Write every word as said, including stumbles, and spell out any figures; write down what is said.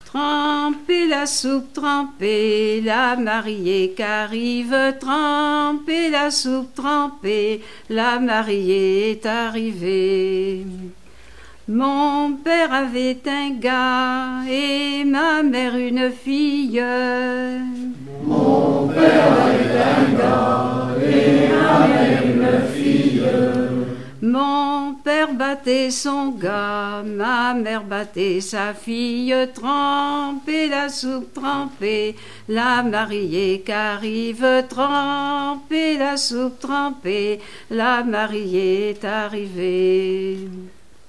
Trempez la soupe, trempez, la mariée qu'arrive. Trempez la soupe, trempez, la mariée est arrivée. Mon père avait un gars et ma mère une fille. Mon père avait un gars et ma mère une fille. Mon père battait son gars, ma mère battait sa fille. Trempez la soupe, trempez, la mariée qu'arrive. Trempez la soupe, trempez, la mariée est arrivée.